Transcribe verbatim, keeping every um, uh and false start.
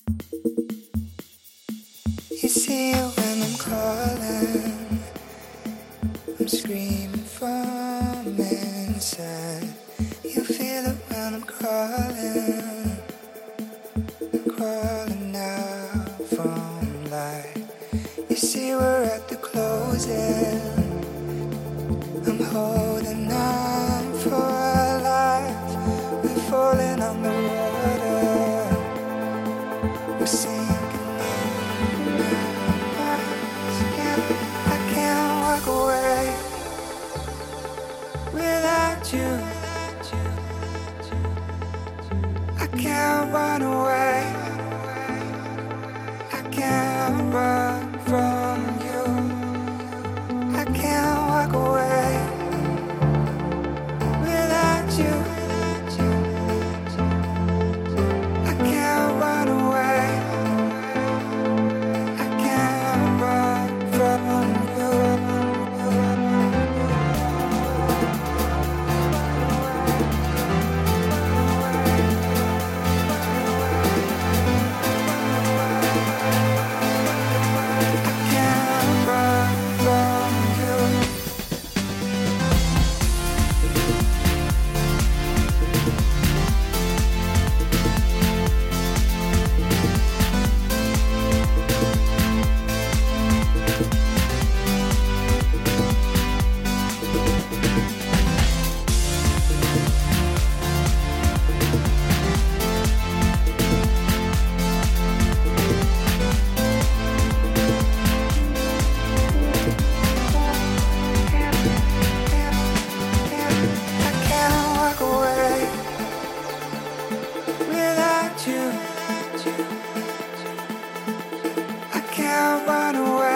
You see it when I'm calling, I'm screaming from inside. You feel it when I'm crawling, crawling out from light. You see we're at the closing, I'm holding on for our life. We're falling on the water, we're sinking in the eyes. I can't walk away without you. I can't run away, I can't run from you. I can't walk away without you. I can't run away, I can't run from you. You. I can't run away.